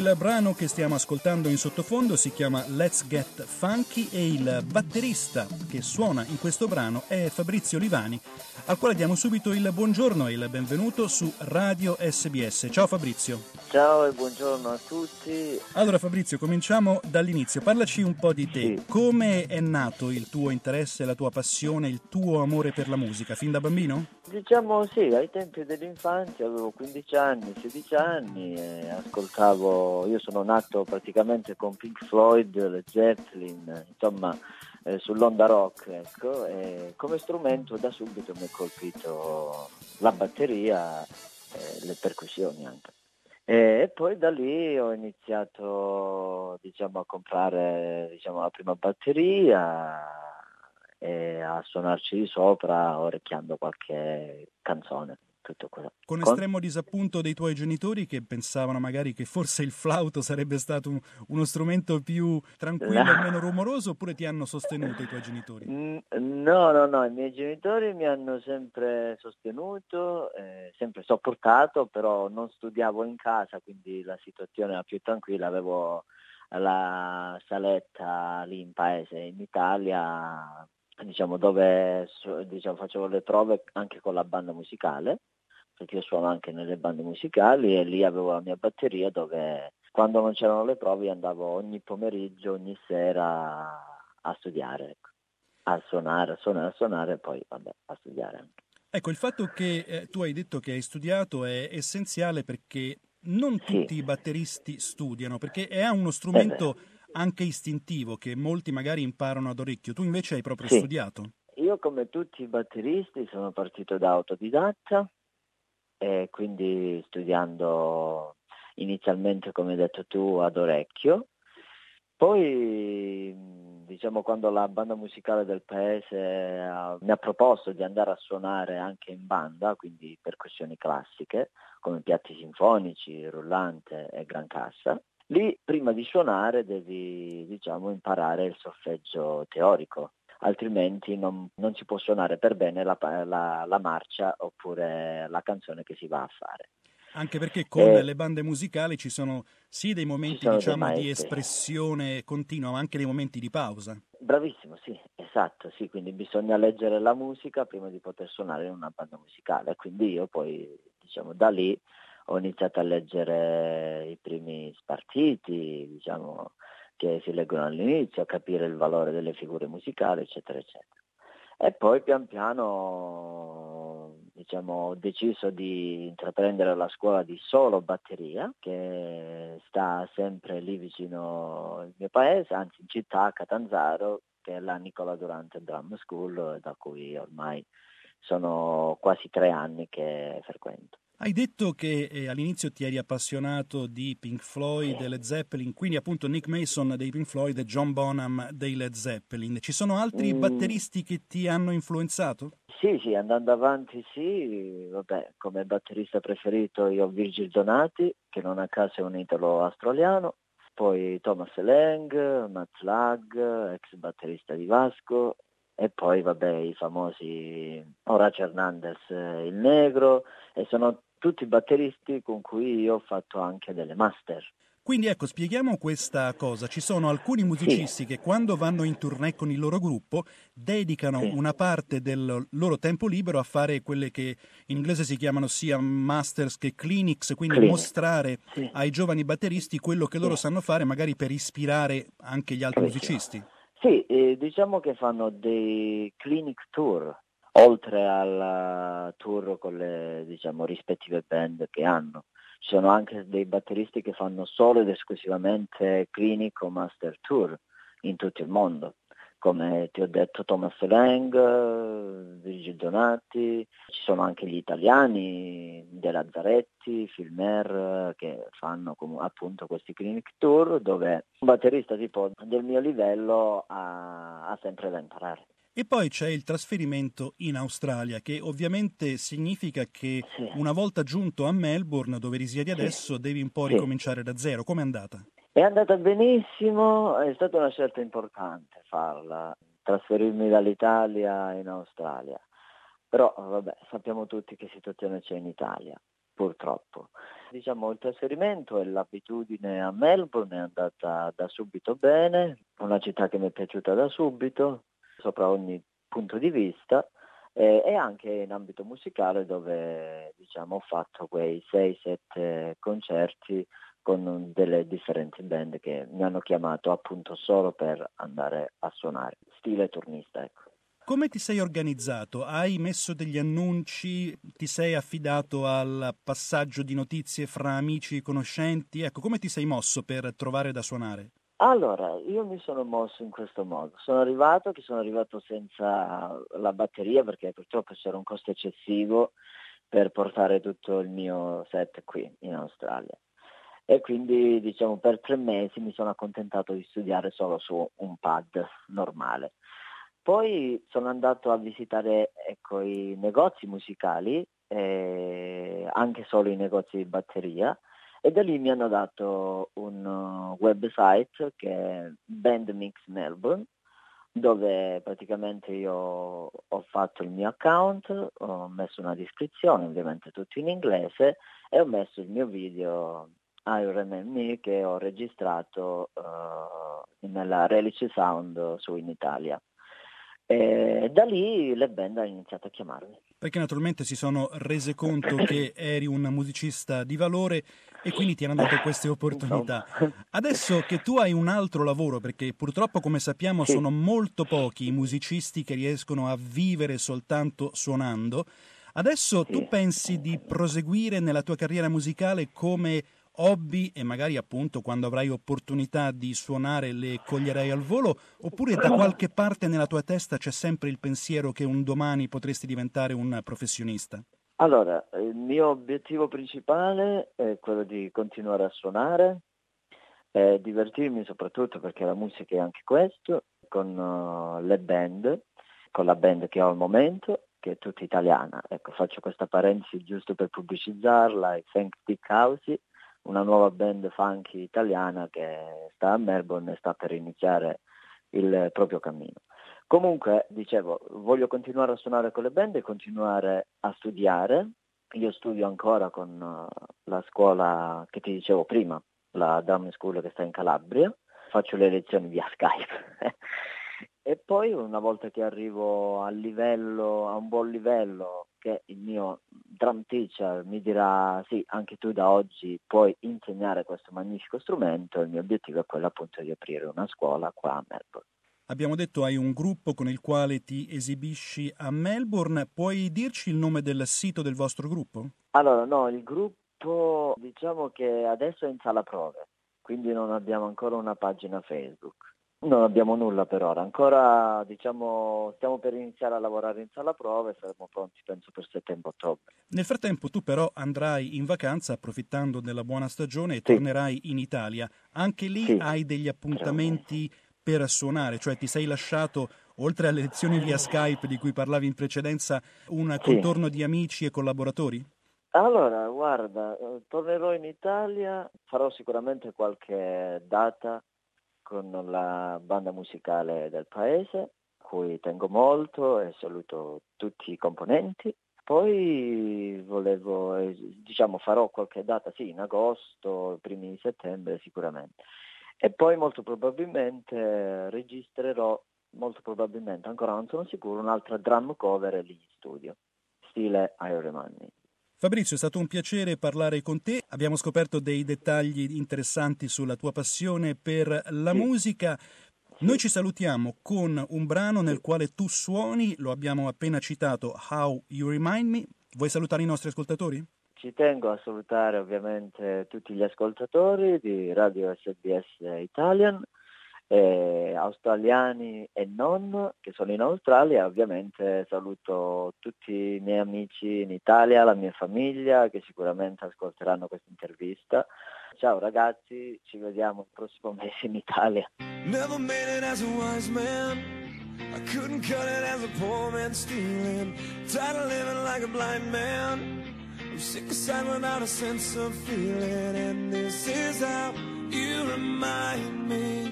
Il brano che stiamo ascoltando in sottofondo si chiama Let's Get Funky e il batterista che suona in questo brano è Fabrizio Livani, al quale diamo subito il buongiorno e il benvenuto su Radio SBS. Ciao Fabrizio. Ciao e buongiorno a tutti. Allora Fabrizio, cominciamo dall'inizio. Parlaci un po' di te. Sì. Come è nato il tuo interesse, la tua passione, il tuo amore per la musica? Fin da bambino? Diciamo sì, ai tempi dell'infanzia avevo 15 anni, 16 anni e ascoltavo, io sono nato praticamente con Pink Floyd, Led Zeppelin, insomma sull'onda rock, ecco, e come strumento da subito mi ha colpito la batteria e le percussioni anche. E poi da lì ho iniziato, a comprare, la prima batteria e a suonarci sopra, orecchiando qualche canzone, tutto quello. Con estremo disappunto dei tuoi genitori che pensavano magari che forse il flauto sarebbe stato uno strumento più tranquillo e meno rumoroso, oppure ti hanno sostenuto i tuoi genitori? No, i miei genitori mi hanno sempre sostenuto, sempre sopportato, però non studiavo in casa, quindi la situazione era più tranquilla, avevo la saletta lì in paese, in Italia, dove facevo le prove anche con la banda musicale, perché io suono anche nelle bande musicali e lì avevo la mia batteria dove quando non c'erano le prove andavo ogni pomeriggio, ogni sera a studiare, ecco. A suonare e poi a studiare anche. Ecco, il fatto che tu hai detto che hai studiato è essenziale perché non tutti i batteristi studiano, perché è uno strumento anche istintivo che molti magari imparano ad orecchio. Tu invece hai proprio studiato. Io come tutti i batteristi sono partito da autodidatta e quindi studiando inizialmente, come hai detto tu, ad orecchio. Poi, quando la banda musicale del paese mi ha proposto di andare a suonare anche in banda, quindi percussioni classiche, come piatti sinfonici, rullante e gran cassa, lì prima di suonare devi, imparare il solfeggio teorico, altrimenti non si può suonare per bene la marcia oppure la canzone che si va a fare. Anche perché con le bande musicali ci sono sì dei momenti di espressione continua, ma anche dei momenti di pausa. Bravissimo, sì, esatto, sì, quindi bisogna leggere la musica prima di poter suonare in una banda musicale. Quindi io poi, da lì ho iniziato a leggere i primi spartiti, che si leggono all'inizio, a capire il valore delle figure musicali, eccetera, eccetera. E poi pian piano, ho deciso di intraprendere la scuola di solo batteria, che sta sempre lì vicino al mio paese, anzi in città, a Catanzaro, che è la Nicola Durante Drum School, da cui ormai sono quasi 3 anni che frequento. Hai detto che all'inizio ti eri appassionato di Pink Floyd e Led Zeppelin, quindi appunto Nick Mason dei Pink Floyd e John Bonham dei Led Zeppelin. Ci sono altri batteristi che ti hanno influenzato? Sì, andando avanti sì, come batterista preferito io ho Virgil Donati, che non a caso è un italo-australiano, poi Thomas Lang, Matt Lag, ex batterista di Vasco, e poi i famosi Horacio Hernandez, il negro, e sono tutti batteristi con cui io ho fatto anche delle master. Quindi ecco, spieghiamo questa cosa. Ci sono alcuni musicisti che quando vanno in tournée con il loro gruppo dedicano una parte del loro tempo libero a fare quelle che in inglese si chiamano sia masters che clinics, quindi mostrare ai giovani batteristi quello che loro sanno fare, magari per ispirare anche gli altri musicisti. Sì, diciamo che fanno dei clinic tour, oltre al tour con le rispettive band che hanno. Ci sono anche dei batteristi che fanno solo ed esclusivamente clinic o master tour in tutto il mondo, come ti ho detto Thomas Lang, Virgil Donati, ci sono anche gli italiani, De Lazzaretti, Filmer, che fanno appunto questi clinic tour dove un batterista tipo del mio livello ha sempre da imparare. E poi c'è il trasferimento in Australia, che ovviamente significa che una volta giunto a Melbourne, dove risiedi adesso, devi un po' ricominciare da zero. Com'è andata? È andata benissimo, è stata una scelta importante farla, trasferirmi dall'Italia in Australia. Però sappiamo tutti che situazione c'è in Italia, purtroppo. Diciamo il trasferimento e l'abitudine a Melbourne è andata da subito bene, una città che mi è piaciuta da subito, sopra ogni punto di vista, e anche in ambito musicale dove diciamo ho fatto quei 6-7 concerti con delle differenti band che mi hanno chiamato appunto solo per andare a suonare, stile turnista, ecco. Come ti sei organizzato? Hai messo degli annunci? Ti sei affidato al passaggio di notizie fra amici e conoscenti? Ecco, come ti sei mosso per trovare da suonare? Allora, io mi sono mosso in questo modo. Sono arrivato senza la batteria perché purtroppo c'era un costo eccessivo per portare tutto il mio set qui in Australia. E quindi, diciamo, per 3 mesi mi sono accontentato di studiare solo su un pad normale. Poi sono andato a visitare, ecco, i negozi musicali, anche solo i negozi di batteria, e da lì mi hanno dato un website che è Bandmix Melbourne, dove praticamente io ho fatto il mio account, ho messo una descrizione, ovviamente tutto in inglese, e ho messo il mio video I Remember Me che ho registrato nella Relice Sound su in Italia. E da lì le band hanno iniziato a chiamarmi. Perché naturalmente si sono rese conto che eri un musicista di valore e quindi ti hanno dato queste opportunità. Adesso che tu hai un altro lavoro, perché purtroppo come sappiamo Sì. sono molto pochi i musicisti che riescono a vivere soltanto suonando, adesso Sì. tu pensi di proseguire nella tua carriera musicale come hobby e magari appunto quando avrai opportunità di suonare le coglierai al volo, oppure da qualche parte nella tua testa c'è sempre il pensiero che un domani potresti diventare un professionista? Allora, il mio obiettivo principale è quello di continuare a suonare, divertirmi soprattutto perché la musica è anche questo, con le band, con la band che ho al momento, che è tutta italiana. Ecco, faccio questa parentesi giusto per pubblicizzarla, i Thank Dick Housey, una nuova band funky italiana che sta a Melbourne e sta per iniziare il proprio cammino. Comunque, dicevo, voglio continuare a suonare con le band e continuare a studiare. Io studio ancora con la scuola che ti dicevo prima, la Drum School che sta in Calabria. Faccio le lezioni via Skype. E poi una volta che arrivo a un buon livello, che il mio drum teacher mi dirà sì, anche tu da oggi puoi insegnare questo magnifico strumento, il mio obiettivo è quello appunto di aprire una scuola qua a Melbourne. Abbiamo detto hai un gruppo con il quale ti esibisci a Melbourne, puoi dirci il nome del sito del vostro gruppo? Allora no, il gruppo diciamo che adesso è in sala prove, quindi non abbiamo ancora una pagina Facebook. Non abbiamo nulla per ora, ancora diciamo stiamo per iniziare a lavorare in sala prove e saremo pronti penso per settembre-ottobre. Nel frattempo tu però andrai in vacanza approfittando della buona stagione e tornerai in Italia. Anche lì hai degli appuntamenti per suonare, cioè ti sei lasciato, oltre alle lezioni via Skype di cui parlavi in precedenza, un contorno di amici e collaboratori? Allora, guarda, tornerò in Italia, farò sicuramente qualche data con la banda musicale del paese, a cui tengo molto e saluto tutti i componenti. Poi farò qualche data, sì, in agosto, primi di settembre sicuramente. E poi molto probabilmente registrerò, ancora non sono sicuro, un'altra drum cover lì in studio, stile Iron Man. Fabrizio, è stato un piacere parlare con te, abbiamo scoperto dei dettagli interessanti sulla tua passione per la musica. Noi ci salutiamo con un brano nel quale tu suoni, lo abbiamo appena citato, How You Remind Me. Vuoi salutare i nostri ascoltatori? Ci tengo a salutare ovviamente tutti gli ascoltatori di Radio SBS Italian, australiani e non, che sono in Australia. Ovviamente saluto tutti i miei amici in Italia, la mia famiglia che sicuramente ascolteranno questa intervista. Ciao ragazzi, ci vediamo il prossimo mese in Italia. Never made it as a wise man, I couldn't cut it as a poor man stealing, tired of living like a blind man, I'm sick aside without a sense of feeling, and this is how you remind me.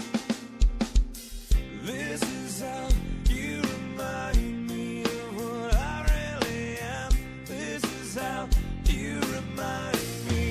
This is how you remind me of what I really am. This is how you remind me.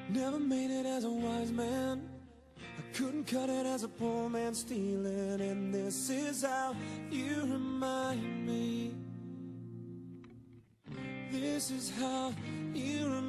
Never made it as a wise man, I couldn't cut it as a poor man stealing, and this is how you remind me. This is how you remind me.